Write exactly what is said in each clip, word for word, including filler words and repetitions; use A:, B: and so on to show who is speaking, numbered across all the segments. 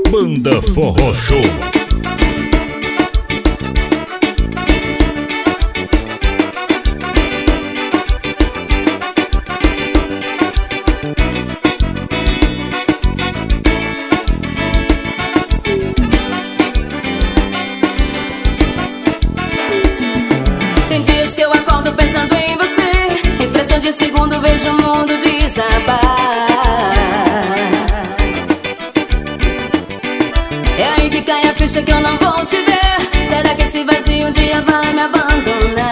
A: Banda Forró Show.
B: Tem dias que eu acordo pensando em você, em fração de segundo vejo o mundo desabar. É aí que cai a ficha que eu não vou te ver. Será que esse vazio um dia vai me abandonar?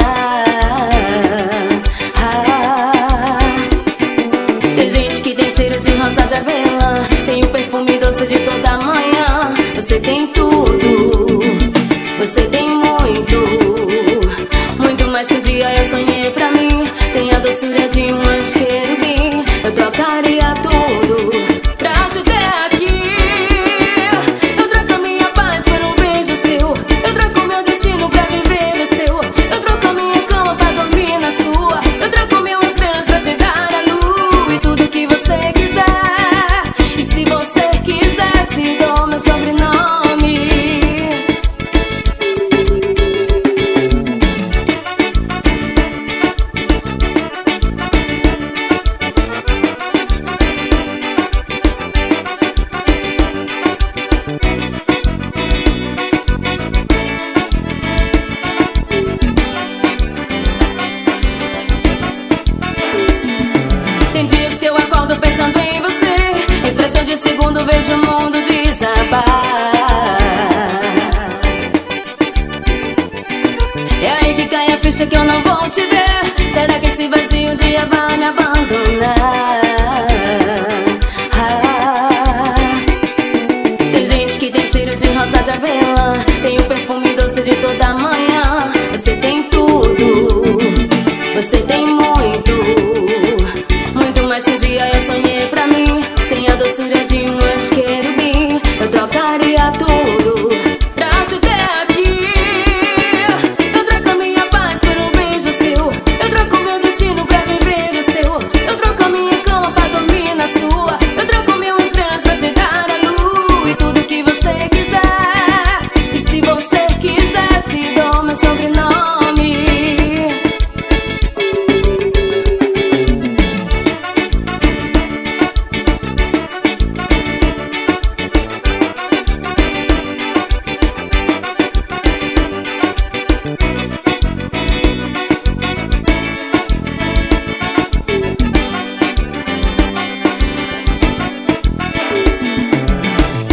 B: Ah, tem gente que tem cheiro de rosa de avelã, tem o perfume doce de toda manhã. Você tem tudo, você tem muito, muito mais que um dia eu sonhei pra mim. Tem a doçura de um anjo querubim. Eu trocaria tudo pra te ter aqui. Eu troco a minha paz por um beijo seu. Eu troco meu destino pra viver no seu. Eu troco a minha cama pra dormir na sua. Eu troco mil estrelas pra te dar a luz e tudo que você quiser. E se você quiser, te dou meu sobrenome. Tem dias que eu acordo pensando em você, em fração de segundo vejo o mundo desabar. É aí que cai a ficha que eu não vou te ver. Será que esse vazio um dia vai me abandonar? Ah, tem gente que tem cheiro de rosa de avelã,